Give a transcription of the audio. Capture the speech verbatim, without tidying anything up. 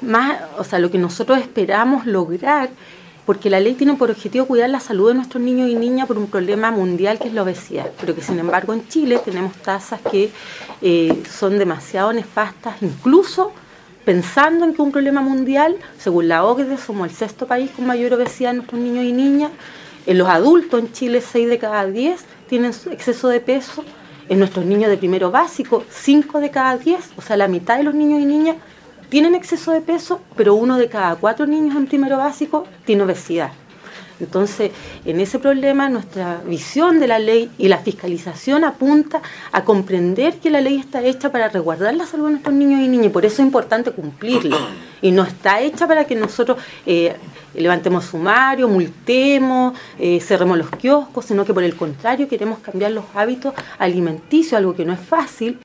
más, o sea, lo que nosotros esperamos lograr, porque la ley tiene por objetivo cuidar la salud de nuestros niños y niñas por un problema mundial que es la obesidad, pero que sin embargo en Chile tenemos tasas que eh, son demasiado nefastas, incluso pensando en que un problema mundial, según la O C D E, somos el sexto país con mayor obesidad en nuestros niños y niñas. En los adultos en Chile, seis de cada diez tienen exceso de peso. En nuestros niños de primero básico, cinco de cada diez, o sea, la mitad de los niños y niñas tienen exceso de peso, pero uno de cada cuatro niños en primero básico tiene obesidad. Entonces, en ese problema, nuestra visión de la ley y la fiscalización apunta a comprender que la ley está hecha para resguardar la salud de nuestros niños y niñas, y por eso es importante cumplirla. Y no está hecha para que nosotros eh, levantemos sumario, multemos, eh, cerremos los kioscos, sino que por el contrario queremos cambiar los hábitos alimenticios, algo que no es fácil.